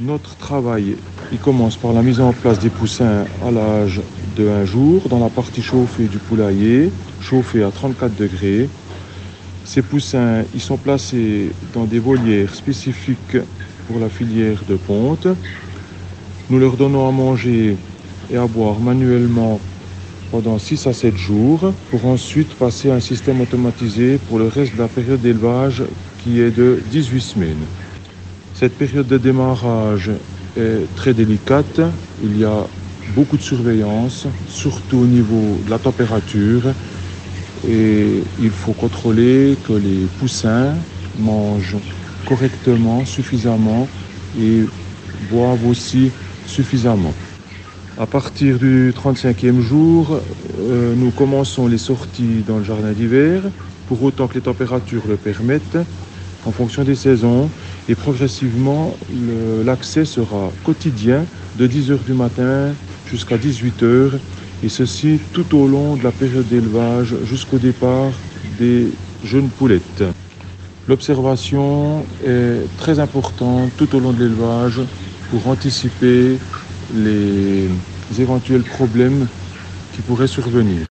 Notre travail, il commence par la mise en place des poussins à l'âge de 1 jour dans la partie chauffée du poulailler, chauffée à 34 degrés. Ces poussins, ils sont placés dans des volières spécifiques pour la filière de ponte. Nous leur donnons à manger et à boire manuellement pendant 6 à 7 jours pour ensuite passer à un système automatisé pour le reste de la période d'élevage qui est de 18 semaines. Cette période de démarrage est très délicate. Il y a beaucoup de surveillance, surtout au niveau de la température. Et il faut contrôler que les poussins mangent correctement, suffisamment et boivent aussi suffisamment. À partir du 35e jour, nous commençons les sorties dans le jardin d'hiver, pour autant que les températures le permettent, en fonction des saisons. Et progressivement, l'accès sera quotidien de 10 h du matin jusqu'à 18 h. Et ceci tout au long de la période d'élevage jusqu'au départ des jeunes poulettes. L'observation est très importante tout au long de l'élevage pour anticiper les éventuels problèmes qui pourraient survenir.